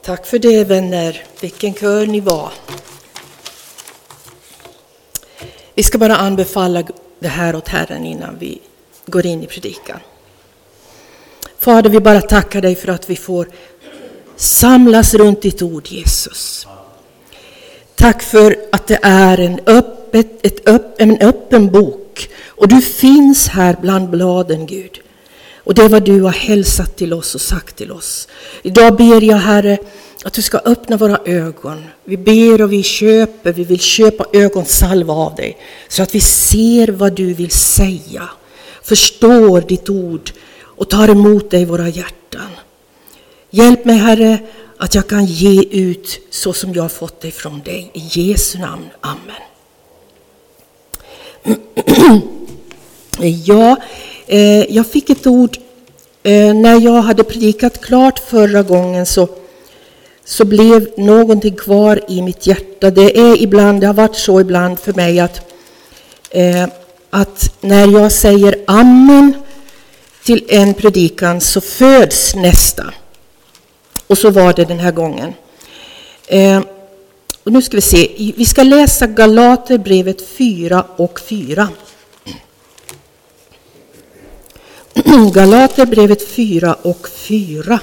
Tack för det, vänner. Vilken kör ni var. Vi ska bara anbefalla det här åt Herren innan vi går in i predikan. Fader, vi bara tackar dig för att vi får samlas runt ditt ord, Jesus. Tack för att det är en öppen bok. Och du finns här bland bladen, Gud. Och det är vad du har hälsat till oss och sagt till oss. Idag ber jag, Herre, att du ska öppna våra ögon. Vi ber och vi vill köpa ögonsalva av dig. Så att vi ser vad du vill säga. Förstår ditt ord och tar emot dig i våra hjärtan. Hjälp mig, Herre, att jag kan ge ut så som jag har fått dig från dig. I Jesu namn. Amen. Jag fick ett ord när jag hade predikat klart förra gången, så blev någonting kvar i mitt hjärta. Det har varit så ibland för mig att när jag säger amen till en predikan så föds nästa. Och så var det den här gången. Och nu ska vi se. Vi ska läsa Galaterbrevet 4:4. Galaterbrevet 4:4.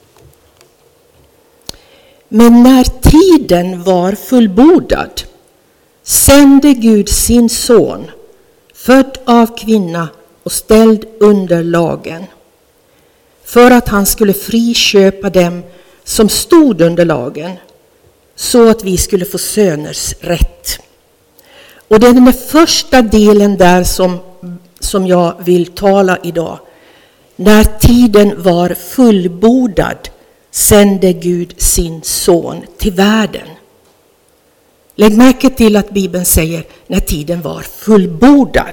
Men när tiden var fullbordad sände Gud sin son, född av kvinna och ställd under lagen, för att han skulle friköpa dem som stod under lagen, så att vi skulle få söners rätt. Och det är den första delen där som jag vill tala idag. När tiden var fullbordad sände Gud sin son till världen. Lägg märke till att Bibeln säger när tiden var fullbordad.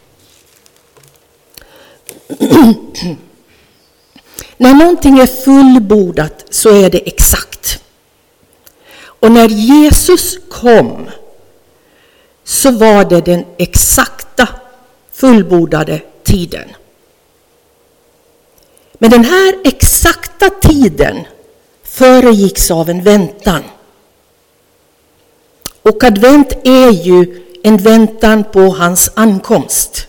När någonting är fullbordat så är det exakt. Och när Jesus kom så var det den exakta fullbordade tiden. Men den här exakta tiden föregicks av en väntan. Och advent är ju en väntan på hans ankomst.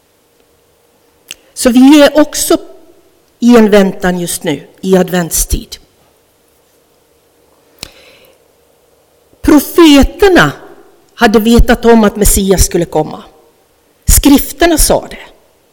Så vi är också i en väntan just nu, i adventstid. Profeterna hade vetat om att Messias skulle komma. Skrifterna sa det.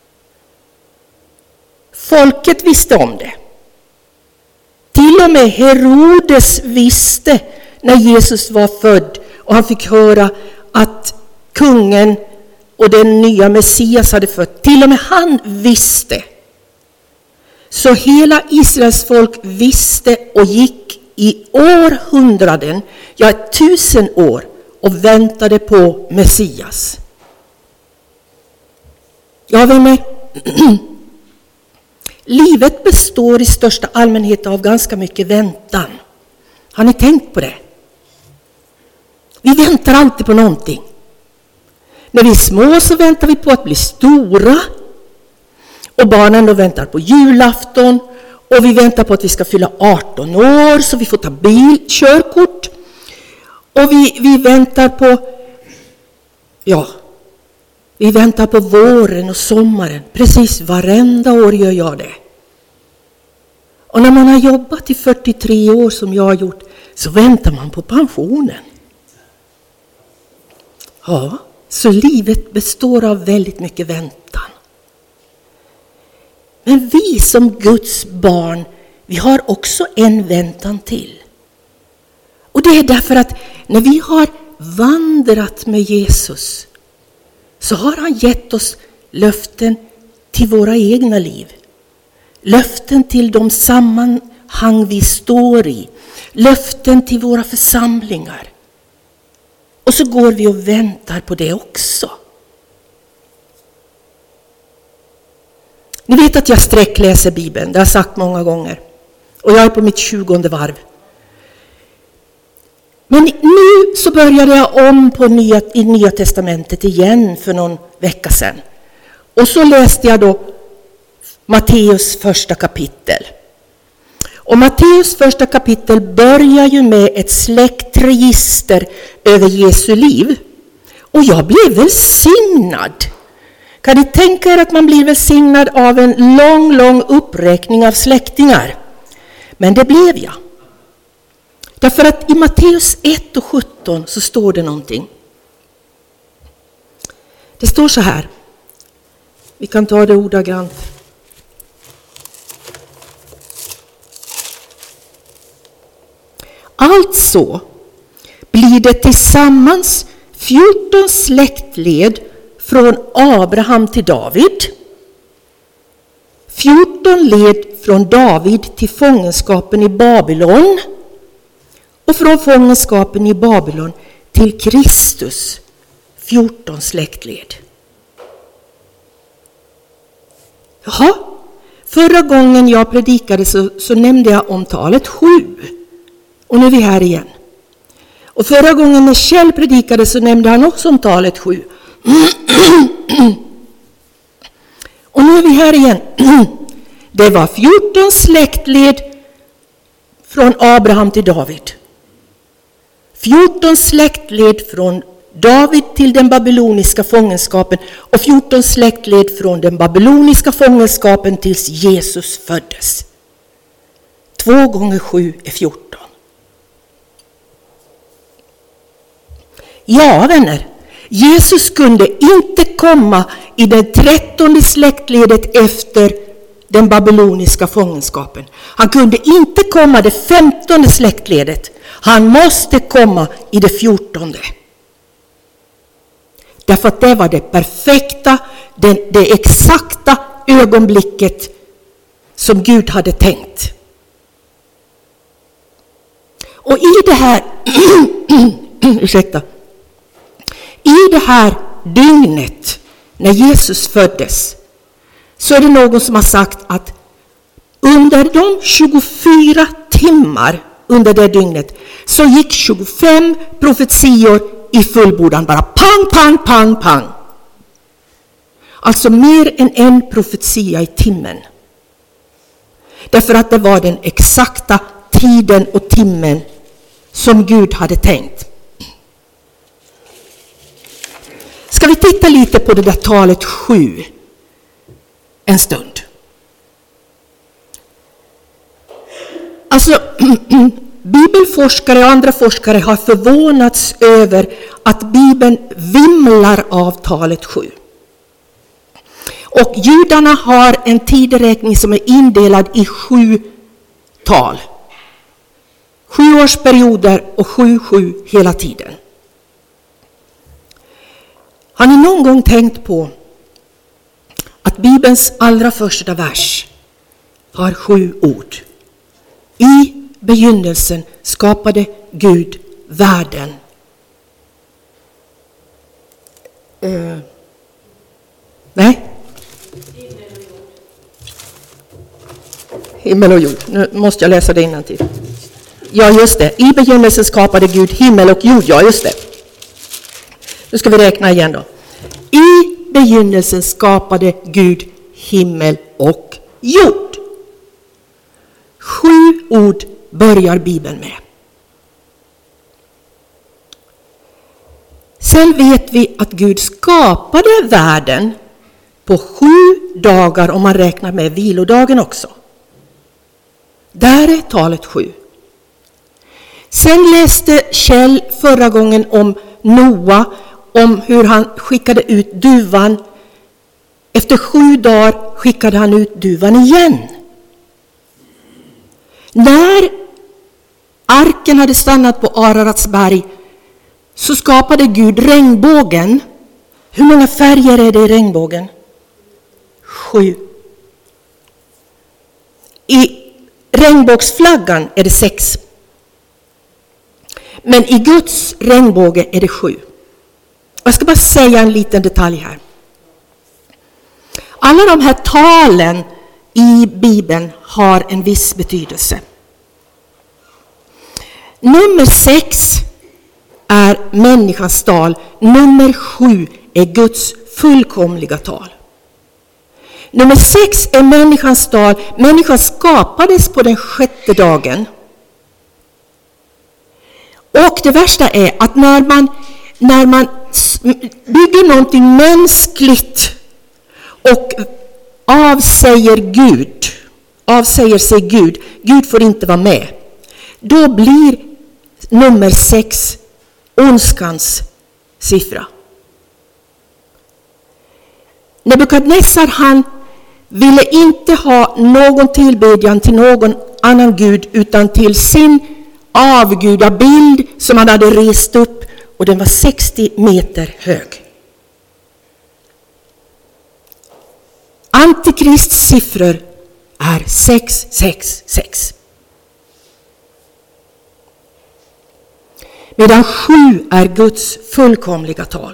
Folket visste om det. Till och med Herodes visste när Jesus var född och han fick höra att kungen och den nya Messias hade fött. Till och med han visste. Så hela Israels folk visste och gick i århundraden, 1000 år, och väntade på Messias. Ja, vänner. Livet består i största allmänhet av ganska mycket väntan. Har ni tänkt på det? Vi väntar alltid på någonting. När vi är små så väntar vi på att bli stora. Och barnen då väntar på julafton. Och vi väntar på att vi ska fylla 18 år så vi får ta körkort. Och vi väntar på, vi väntar på våren och sommaren. Precis varenda år gör jag det. Och när man har jobbat i 43 år som jag har gjort så väntar man på pensionen. Ja, så livet består av väldigt mycket väntan. Men vi som Guds barn, vi har också en väntan till. Och det är därför att när vi har vandrat med Jesus så har han gett oss löften till våra egna liv. Löften till de sammanhang vi står i. Löften till våra församlingar. Och så går vi och väntar på det också. Ni vet att jag sträckläser Bibeln, det har jag sagt många gånger. Och jag är på mitt 20:e varv. Men nu så började jag om i Nya testamentet igen för någon vecka sedan. Och så läste jag då Matteus första kapitel. Och Matteus första kapitel börjar ju med ett släktregister över Jesu liv. Och jag blev välsignad. Kan ni tänka er att man blir välsignad av en lång uppräkning av släktingar? Men det blev jag. Därför att i Matteus 1 och 17 så står det någonting. Det står så här. Vi kan ta det ordagrant. Alltså blir det tillsammans 14 släktled från Abraham till David. 14 led från David till fångenskapen i Babylon. Och från fångenskapen i Babylon till Kristus. 14 släktled. Jaha, förra gången jag predikade så nämnde jag om talet 7. Och nu är vi här igen. Och förra gången när Kjell predikade så nämnde han också om talet 7. Och nu är vi här igen. Det var 14 släktled från Abraham till David. 14 släktled från David till den babyloniska fångenskapen och 14 släktled från den babyloniska fångenskapen tills Jesus föddes. 2 gånger 7 är 14. Ja, vänner, Jesus kunde inte komma i det 13:e släktledet efter den babyloniska fångenskapen. Han kunde inte komma det 15:e släktledet. Han måste komma i det 14:e. Därför att det var det perfekta, det exakta ögonblicket som Gud hade tänkt. Och i det här i det här dygnet när Jesus föddes så är det någon som har sagt att under de 24 timmar under det dygnet så gick 25 profetior i fullbordan, bara pang. Alltså mer än en profetia i timmen. Därför att det var den exakta tiden och timmen som Gud hade tänkt. Ska vi titta lite på det där talet 7 en stund? Alltså, bibelforskare och andra forskare har förvånats över att Bibeln vimlar av talet 7. Och judarna har en tideräkning som är indelad i 7 tal. 7-årsperioder och 7 hela tiden. Har ni någon gång tänkt på att Bibelns allra första vers har 7 ord? I begynnelsen skapade Gud världen. Nej? Himmel och jord. Nu måste jag läsa det innantill. Ja, just det. I begynnelsen skapade Gud himmel och jord. Ja, just det. Nu ska vi räkna igen då. I begynnelsen skapade Gud himmel och jord. 7 ord börjar Bibeln med. Sen vet vi att Gud skapade världen på 7 dagar om man räknar med vilodagen också. Där är talet 7. Sen läste Kjell förra gången om Noa, om hur han skickade ut duvan. Efter 7 dagar skickade han ut duvan igen. När arken hade stannat på Ararats berg så skapade Gud regnbågen. Hur många färger är det i regnbågen? 7. I regnbågsflaggan är det 6. Men i Guds regnbåge är det 7. Jag ska bara säga en liten detalj här. Alla de här talen i Bibeln har en viss betydelse. Nummer 6 är människans tal. Nummer 7 är Guds fullkomliga tal. Nummer 6 är människans tal. Människan skapades på den 6:e 6:e dagen. Och det värsta är att när man bygger någonting mänskligt och avsäger sig Gud får inte vara med, då blir nummer 6 ondskans siffra. Nebukadnessar, han ville inte ha någon tillbedjan till någon annan gud utan till sin avgudabild som han hade rest upp, och den var 60 meter hög. Antikrists siffror är 666. Medan 7 är Guds fullkomliga tal.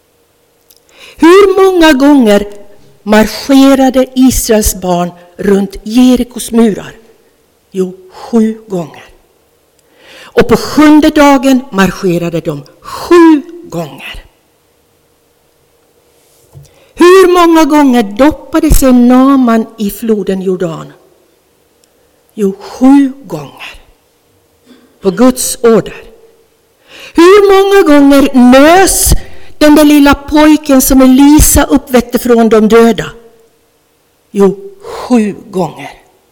Hur många gånger marscherade Israels barn runt Jerikos murar? Jo, 7 gånger. Och på 7:e dagen marscherade de 7 gånger. Hur många gånger doppade sig Naaman i floden Jordan? Jo, 7 gånger. På Guds order. Hur många gånger nös den där lilla pojken som Elisa uppväckte från de döda? Jo, 7 gånger.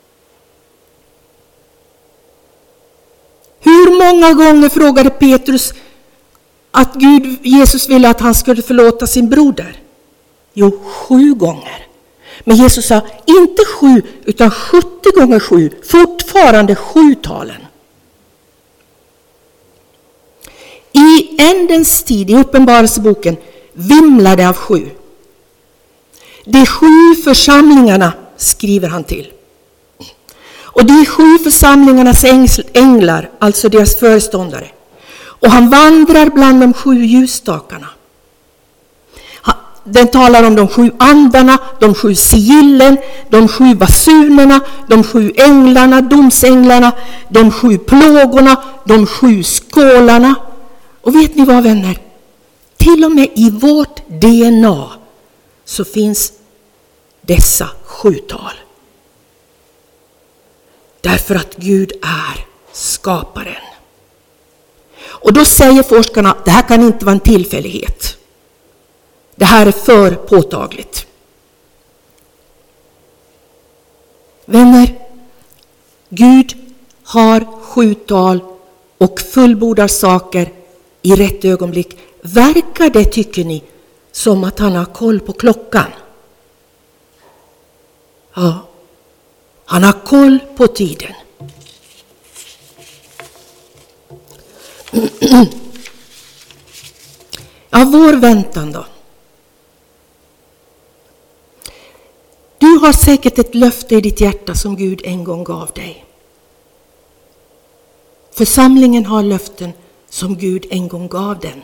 Hur många gånger frågade Petrus att Jesus ville att han skulle förlåta sin broder? Jo, 7 gånger. Men Jesus sa inte 7 utan 70 gånger 7. Fortfarande 7-talen. I ändens tid, i Uppenbarelseboken, vimlar det av 7. De 7 församlingarna skriver han till. Och de 7 församlingarnas änglar, alltså deras föreståndare. Och han vandrar bland de 7 ljusstakarna. Den talar om de 7 andarna, de 7 sigillen, de 7 basunerna, de 7 änglarna, domsänglarna, de 7 plågorna, de 7 skålarna. Och vet ni vad, vänner? Till och med i vårt DNA så finns dessa 7-tal. Därför att Gud är skaparen. Och då säger forskarna att det här kan inte vara en tillfällighet. Det här är för påtagligt. Vänner, Gud har 7-tal och fullbordar saker i rätt ögonblick. Verkar det, tycker ni, som att han har koll på klockan? Ja, han har koll på tiden. Ja, vår väntan då. Du har säkert ett löfte i ditt hjärta som Gud en gång gav dig. Församlingen har löften som Gud en gång gav den.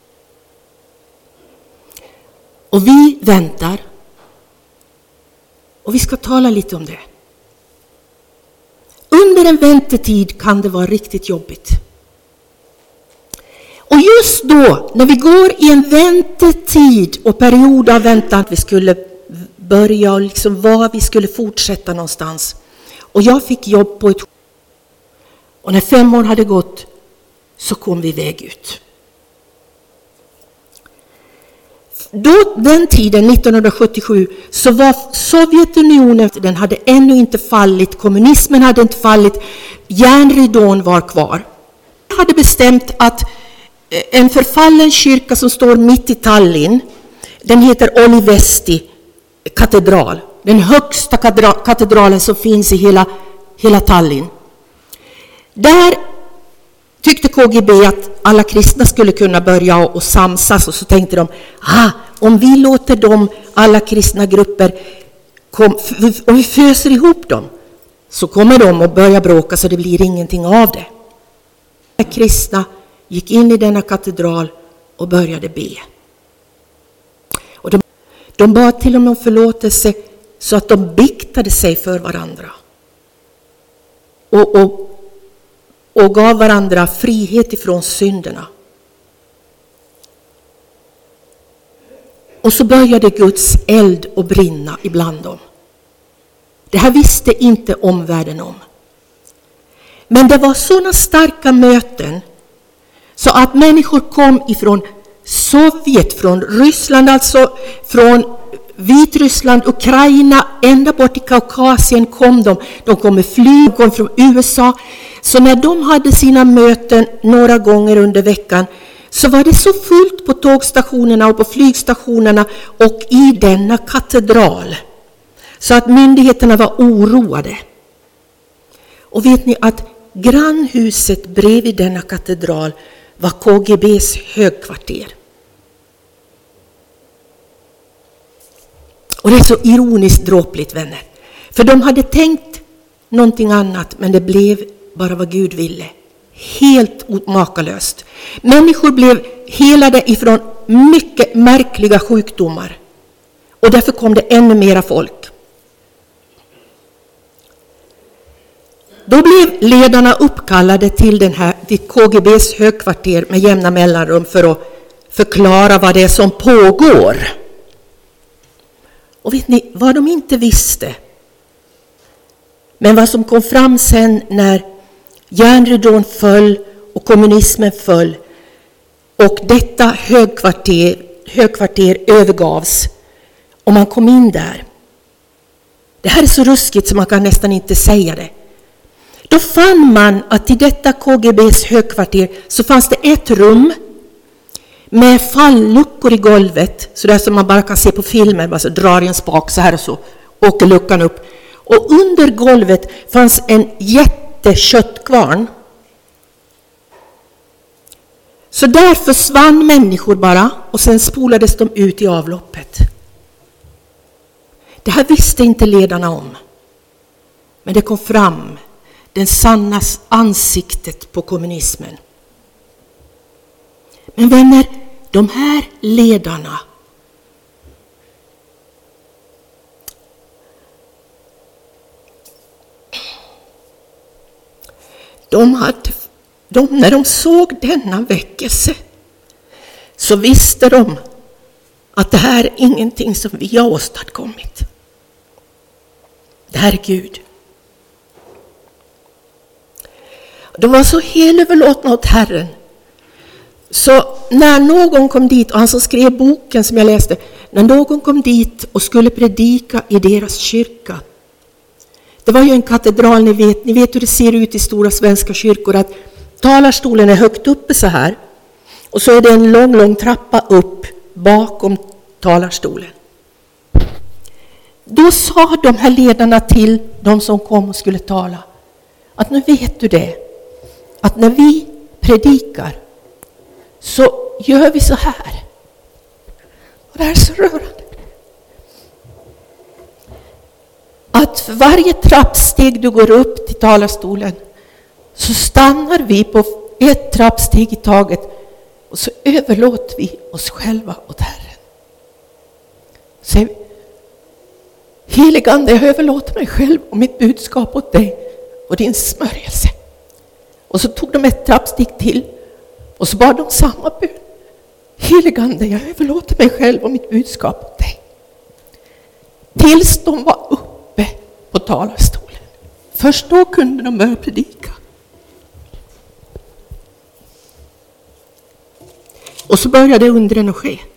Och vi väntar. Och vi ska tala lite om det. Under en väntetid kan det vara riktigt jobbigt. Och just då, när vi går i en väntetid och period av väntan, att vi skulle börja och liksom var vi skulle fortsätta någonstans. Och jag fick jobb på ett. Och när 5 år hade gått så kom vi iväg ut. Då, den tiden, 1977, så var Sovjetunionen, den hade ännu inte fallit, kommunismen hade inte fallit, järnridån var kvar. Jag hade bestämt att en förfallen kyrka som står mitt i Tallinn, den heter Olivesti katedral, den högsta katedralen som finns i hela Tallinn. Där tyckte KGB att alla kristna skulle kunna börja och samsas, och så tänkte de, om vi låter dem, alla kristna grupper, om vi föser ihop dem, så kommer de att börja bråka så det blir ingenting av det. Kristna gick in i denna katedral och började be. Och de bad till och med om förlåtelse så att de biktade sig för varandra. Och gav varandra frihet ifrån synderna. Och så började Guds eld att brinna ibland dem. Det här visste inte omvärlden om. Men det var sådana starka möten så att människor kom ifrån Sovjet, från Ryssland, alltså från Vitryssland, Ukraina, ända bort till Kaukasien kom de. De kom med flyg, kom från USA. Så när de hade sina möten några gånger under veckan så var det så fullt på tågstationerna och på flygstationerna och i denna katedral. Så att myndigheterna var oroade. Och vet ni att grannhuset bredvid denna katedral var KGBs högkvarter. Och det är så ironiskt dråpligt, vänner. För de hade tänkt någonting annat, men det blev bara vad Gud ville. Helt makalöst. Människor blev helade ifrån mycket märkliga sjukdomar. Och därför kom det ännu mera folk. Då blev ledarna uppkallade till KGBs högkvarter med jämna mellanrum för att förklara vad det är som pågår. Och vet ni vad de inte visste? Men vad som kom fram sen när järnridån föll och kommunismen föll och detta högkvarter övergavs och man kom in där. Det här är så ruskigt så man kan nästan inte säga det. Då fann man att i detta KGBs högkvarter så fanns det ett rum med falluckor i golvet, så där som man bara kan se på filmer, bara så drar i en spak så här och så åker luckan upp. Och under golvet fanns en jätteköttkvarn. Så där försvann människor bara och sen spolades de ut i avloppet. Det här visste inte ledarna om. Men det kom fram, den sanna ansiktet på kommunismen. Men vänner, de här ledarna, när de såg denna väckelse så visste de att det här är ingenting som vi har åstadkommit. Det här är Gud. De var så helöverlåtna åt Herren. Så när någon kom dit, och han som skrev boken som jag läste, när någon kom dit och skulle predika i deras kyrka. Det var ju en katedral, ni vet hur det ser ut i stora svenska kyrkor, att talarstolen är högt uppe så här. Och så är det en lång trappa upp bakom talarstolen. Då sa de här ledarna till de som kom och skulle tala att nu vet du det, att när vi predikar så gör vi så här. Och det här är så rörande. Att för varje trappsteg du går upp till talarstolen så stannar vi på ett trappsteg i taget och så överlåter vi oss själva åt Herren. Säg, heligande, jag överlåter mig själv och mitt budskap åt dig och din smörjelse. Och så tog de ett trappsteg till och så bad de samma bön. Heligande, jag överlåter mig själv och mitt budskap åt dig. Tills de var uppe på talarstolen. Först då kunde de börja predika. Och så började undren att ske.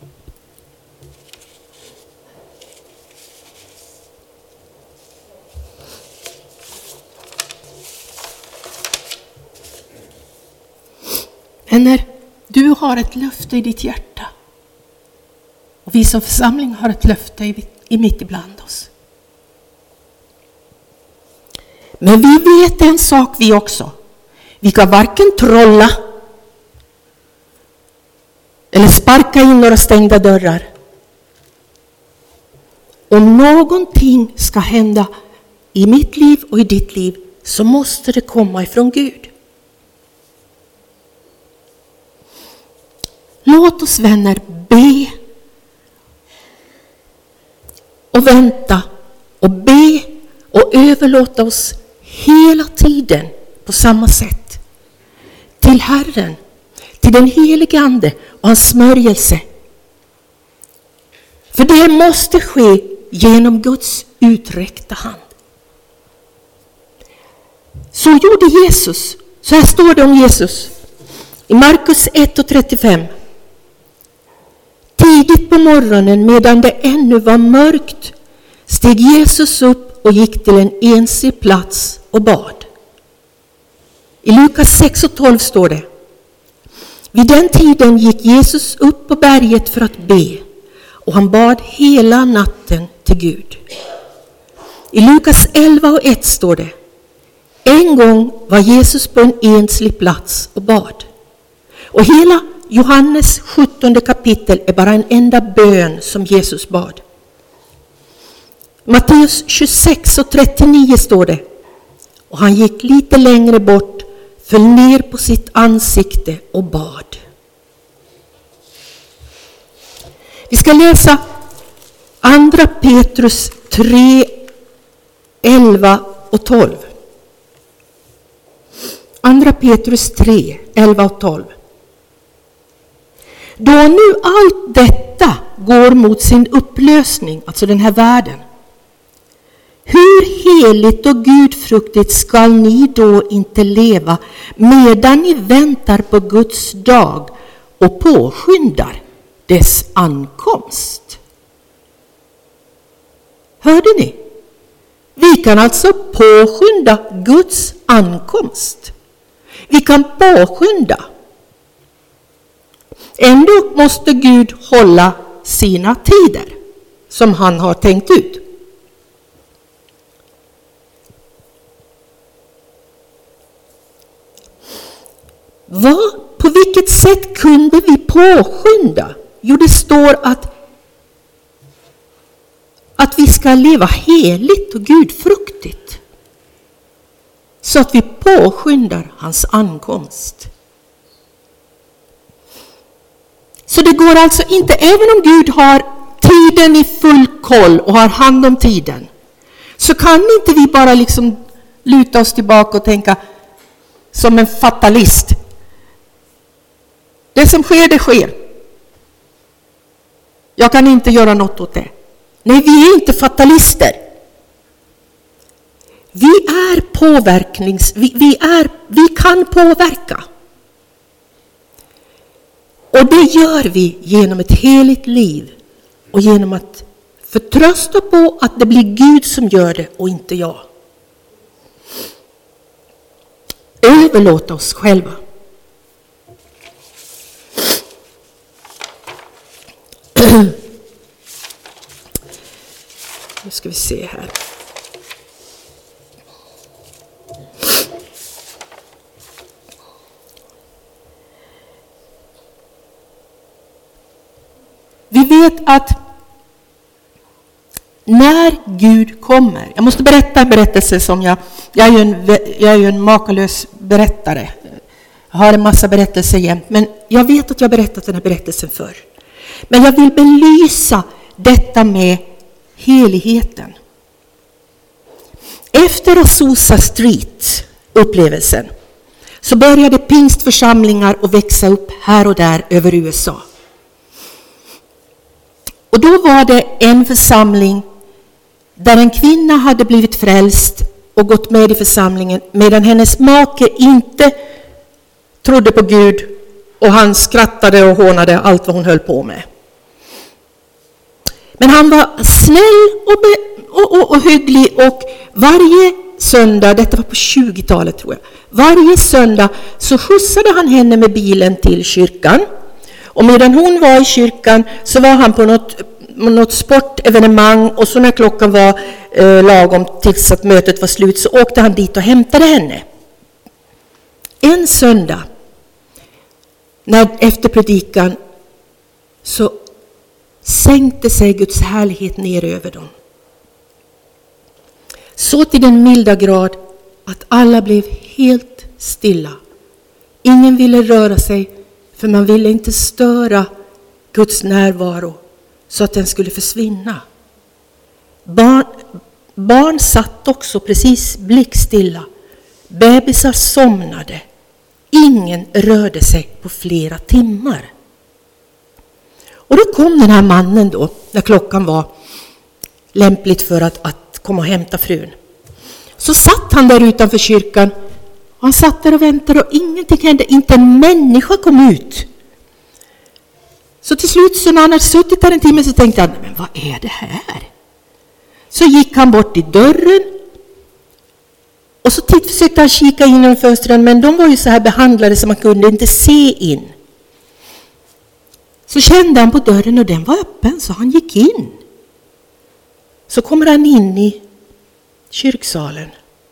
Vänner, du har ett löfte i ditt hjärta. Och vi som församling har ett löfte i mitt ibland oss. Men vi vet en sak vi också. Vi kan varken trolla eller sparka in några stängda dörrar. Om någonting ska hända i mitt liv och i ditt liv så måste det komma ifrån Gud. Låt oss, vänner, be och vänta och be och överlåta oss hela tiden på samma sätt till Herren, till den helige Ande och hans smörjelse. För det måste ske genom Guds uträckta hand. Så gjorde Jesus. Så här står det om Jesus. I Markus 1:35. Tidigt på morgonen medan det ännu var mörkt steg Jesus upp och gick till en enslig plats och bad. I Lukas 6:12 står det. Vid den tiden gick Jesus upp på berget för att be och han bad hela natten till Gud. I Lukas 11:1 står det. En gång var Jesus på en enslig plats och bad. Och hela Johannes 17 kapitel är bara en enda bön som Jesus bad. Matteus 26:39 står det. Och han gick lite längre bort, föll ner på sitt ansikte och bad. Vi ska läsa andra Petrus 3:11-12. Andra Petrus 3:11-12. Då nu allt detta går mot sin upplösning, alltså den här världen, hur heligt och gudfruktigt skall ni då inte leva medan ni väntar på Guds dag och påskyndar dess ankomst? Hörde ni? Vi kan alltså påskynda Guds ankomst. Vi kan påskynda. Ändå måste Gud hålla sina tider som han har tänkt ut. På vilket sätt kunde vi påskynda? Jo, det står att vi ska leva heligt och gudfruktigt. Så att vi påskyndar hans ankomst. Så det går alltså inte, även om Gud har tiden i full koll och har hand om tiden, så kan inte vi bara liksom luta oss tillbaka och tänka som en fatalist. Det som sker, det sker. Jag kan inte göra något åt det. Nej, vi är inte fatalister. Vi är vi kan påverka. Och det gör vi genom ett heligt liv och genom att förtrösta på att det blir Gud som gör det och inte jag. Överlåta oss själva. Nu ska vi se här. Vi vet att när Gud kommer, jag måste berätta en berättelse som jag är ju en makalös berättare. Jag har en massa berättelser jämt, men jag vet att jag har berättat den här berättelsen förr. Men jag vill belysa detta med heligheten. Efter Azusa Street-upplevelsen så började pingstförsamlingar att växa upp här och där över USA. Och då var det en församling där en kvinna hade blivit frälst och gått med i församlingen medan hennes make inte trodde på Gud och han skrattade och hånade allt vad hon höll på med. Men han var snäll och hygglig och varje söndag, detta var på 20-talet tror jag, varje söndag så skjutsade han henne med bilen till kyrkan. Och medan hon var i kyrkan så var han på något sportevenemang och så när klockan var lagom tills att mötet var slut så åkte han dit och hämtade henne. En söndag efter predikan så sänkte sig Guds härlighet ner över dem. Så till den milda grad att alla blev helt stilla. Ingen ville röra sig för man ville inte störa Guds närvaro så att den skulle försvinna. Barn satt också precis blickstilla. Bebisar somnade. Ingen rörde sig på flera timmar. Och då kom den här mannen då, när klockan var lämpligt för att komma och hämta frun. Så satt han där utanför kyrkan Han satt där och väntade och ingenting hände. Inte en människa kom ut. Så till slut så när han hade suttit där en timme så tänkte han, men vad är det här? Så gick han bort till dörren. Och så försökte han kika in genom fönstren, men de var ju så här behandlade så man kunde inte se in. Så kände han på dörren och den var öppen så han gick in. Så kommer han in i kyrksalen.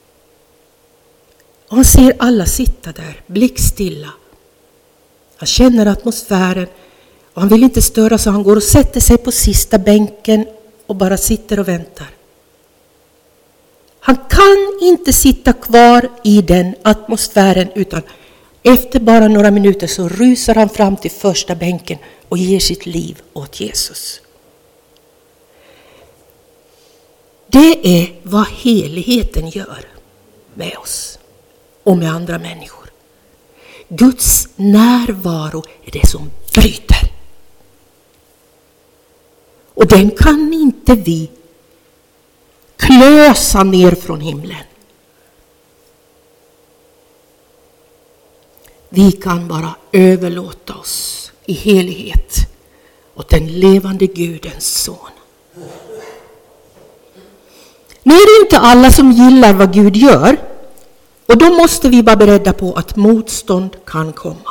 Och han ser alla sitta där, blickstilla. Han känner atmosfären och han vill inte störa så han går och sätter sig på sista bänken och bara sitter och väntar. Han kan inte sitta kvar i den atmosfären utan efter bara några minuter så rusar han fram till första bänken och ger sitt liv åt Jesus. Det är vad heligheten gör med oss och med andra människor. Guds närvaro är det som bryter. Och den kan inte vi klösa ner från himlen. Vi kan bara överlåta oss i helighet åt den levande Gudens son. Nu är det inte alla som gillar vad Gud gör. Och då måste vi vara beredda på att motstånd kan komma.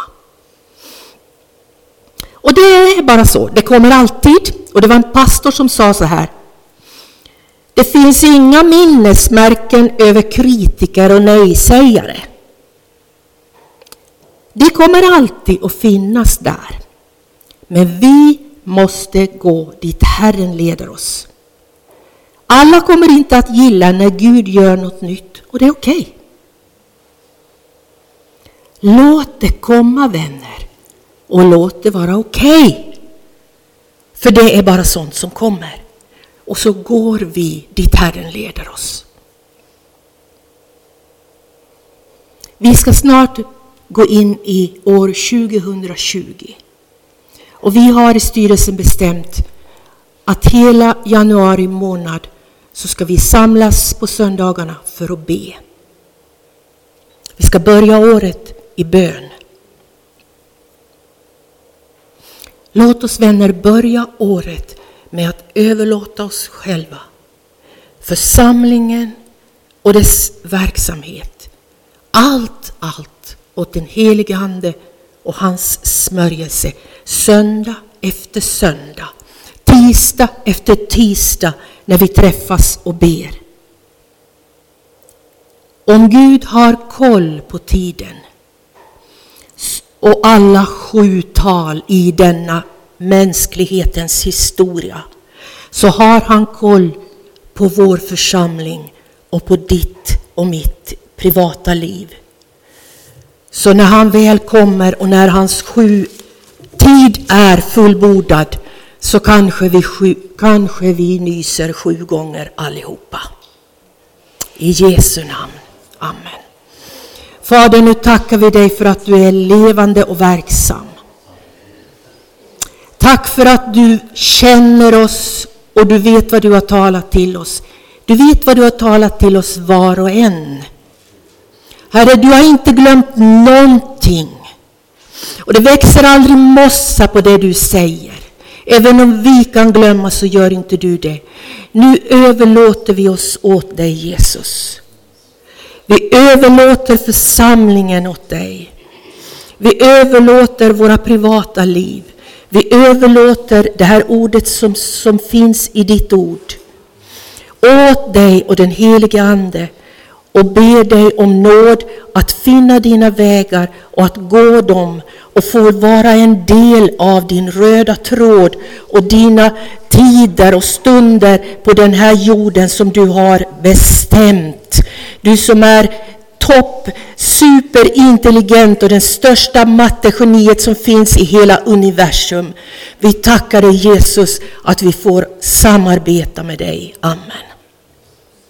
Och det är bara så. Det kommer alltid. Och det var en pastor som sa så här. Det finns inga minnesmärken över kritiker och nej-sägare. Det kommer alltid att finnas där. Men vi måste gå dit Herren leder oss. Alla kommer inte att gilla när Gud gör något nytt. Och det är okej. Låt det komma, vänner. Och låt det vara okej. För det är bara sånt som kommer. Och så går vi dit Herren leder oss. Vi ska snart gå in i år 2020. Och vi har i styrelsen bestämt att hela januari månad så ska vi samlas på söndagarna för att be. Vi ska börja året i bön. Låt oss, vänner, börja året med att överlåta oss själva, församlingen och dess verksamhet. Allt åt den helige Ande och hans smörjelse. Söndag efter söndag, tisdag efter tisdag när vi träffas och ber. Om Gud har koll på tiden och alla 7 tal i denna mänsklighetens historia, så har han koll på vår församling och på ditt och mitt privata liv. Så när han väl kommer och när hans 7 tid är fullbordad, så kanske vi nyser 7 gånger allihopa. I Jesu namn. Amen. Fader, nu tackar vi dig för att du är levande och verksam. Tack för att du känner oss och du vet vad du har talat till oss. Du vet vad du har talat till oss var och en. Herre, du har inte glömt någonting. Och det växer aldrig mossa på det du säger. Även om vi kan glömma så gör inte du det. Nu överlåter vi oss åt dig, Jesus. Vi överlåter församlingen åt dig. Vi överlåter våra privata liv. Vi överlåter det här ordet som finns i ditt ord åt dig och den helige Ande, och ber dig om nåd att finna dina vägar och att gå dem och få vara en del av din röda tråd och dina tider och stunder på den här jorden som du har bestämt. Du som är superintelligent och den största mattegeniet som finns i hela universum. Vi tackar dig, Jesus, att vi får samarbeta med dig. Amen.